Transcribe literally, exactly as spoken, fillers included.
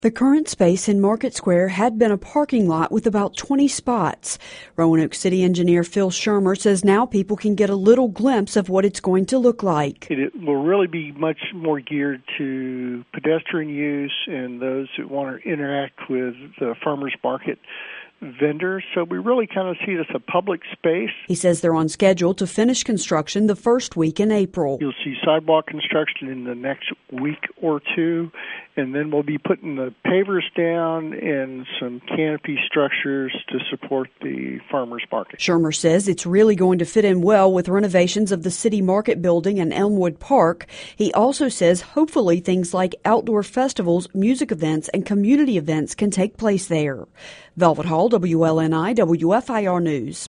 The current space in Market Square had been a parking lot with about twenty spots. Roanoke City engineer Phil Shermer says now people can get a little glimpse of what it's going to look like. It will really be much more geared to pedestrian use and those who want to interact with the farmers market vendors. So we really kind of see it as a public space. He says they're on schedule to finish construction the first week in April. You'll see sidewalk construction in the next week or two, and then we'll be putting the pavers down and some canopy structures to support the farmers market. Shermer says it's really going to fit in well with renovations of the city market building and Elmwood Park. He also says hopefully things like outdoor festivals, music events, and community events can take place there. Velvet Hall, W L N I, W F I R News.